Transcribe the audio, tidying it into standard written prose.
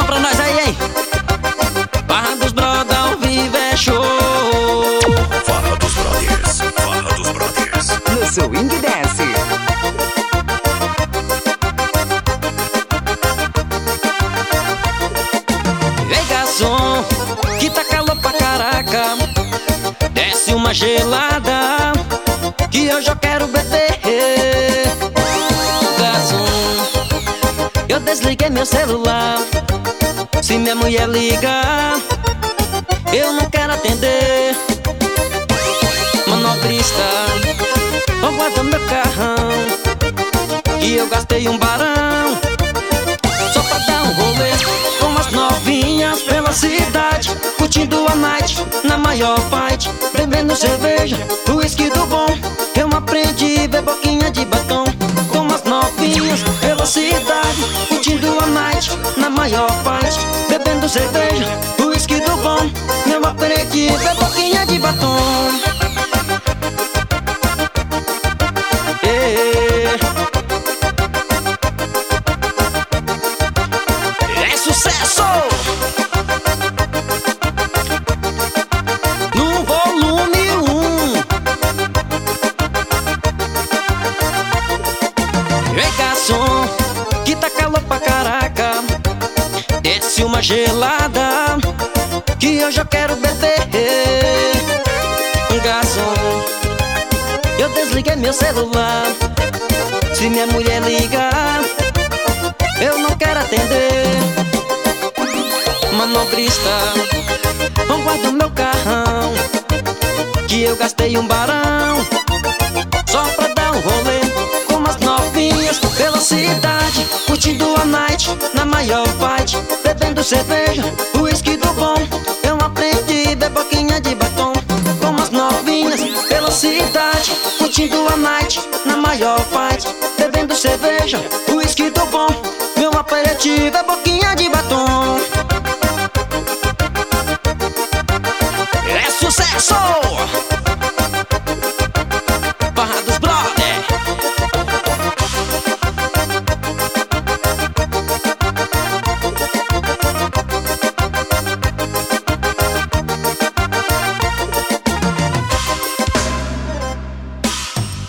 pra nós aí, hein? Farra dos Brothers ao vivo é show. Farra dos Brothers, Farra dos Brothers. No Swing Dance. Ei, garçom, que tá calor pra caraca, desce uma gelada, que hoje eu quero beber. Garçom, eu desliguei meu celular, se minha mulher ligar, eu não quero atender. Manobrista, aguarda meu carrão, que eu gastei um barão, só pra dar um rolê com as novinhas pela cidade, curtindo a night na maior fight, bebendo cerveja, uísque do bom. Eu aprendi a ver boquinha de batom com as novinhas pela cidade, curtindo a night na maior fight, bebendo cerveja, uísque do bom. Eu aprendi a ver boquinha de batom. É sucesso! No volume 1. Ei, garçom, que tá calor pra caraca, desce uma gelada, que hoje eu quero beber. Garçom, eu desliguei meu celular, se minha mulher ligar, eu não quero atender. Manobrista, aguarda meu carrão, que eu gastei um barão, só pra dar um rolê com as novinhas pela cidade, curtindo a night na maior fight, bebendo cerveja, uísque do bom. Eu aprendi a beber boquinha de batom com as novinhas pela cidade, curtindo a night na maior fight, bebendo cerveja, uísque do bom. Meu aperitivo é boquinha de batom.